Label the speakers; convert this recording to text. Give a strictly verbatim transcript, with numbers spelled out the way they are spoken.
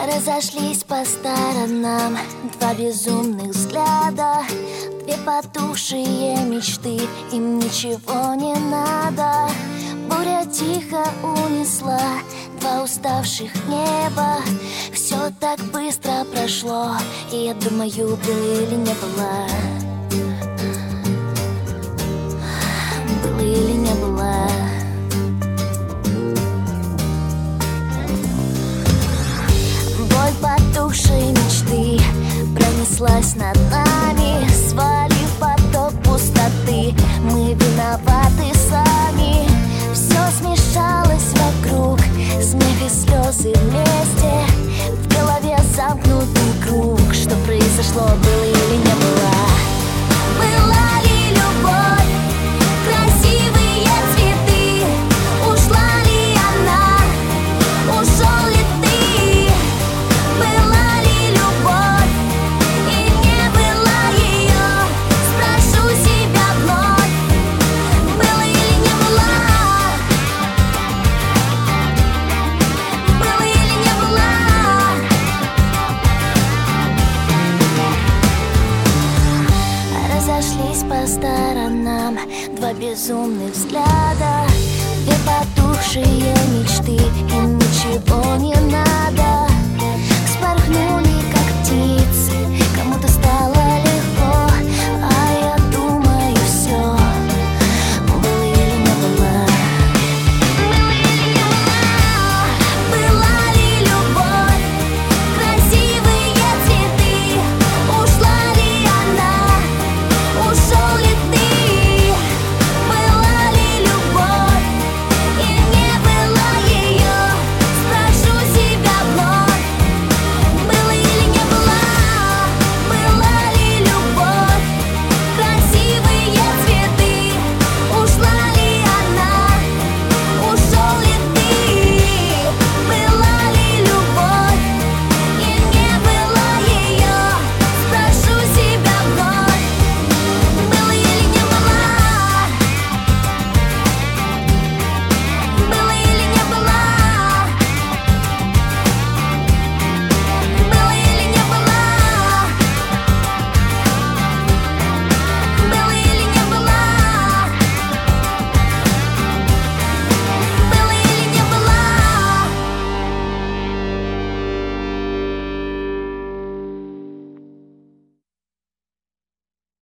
Speaker 1: Разошлись по сторонам два безумных взгляда, две потухшие мечты, им ничего не надо. Буря тихо унесла два уставших неба. Все так быстро прошло, и я думаю, было или не было. Было или не было. Боль потухшей мечты пронеслась над нами, свалив поток пустоты. Мы виноваты сами. Все смешалось вокруг, смех и слезы вместе. В голове замкнутый круг. Что произошло, было или не было? Была ли любовь, красивые цветы? Ушла ли она, ушел ли ты? Была ли любовь и не была ее? Спрошу себя вновь, было или не было? Было или не было? Разошлись по сторонам два безумных взгляда, две потухшие мечты, им ничего не надо.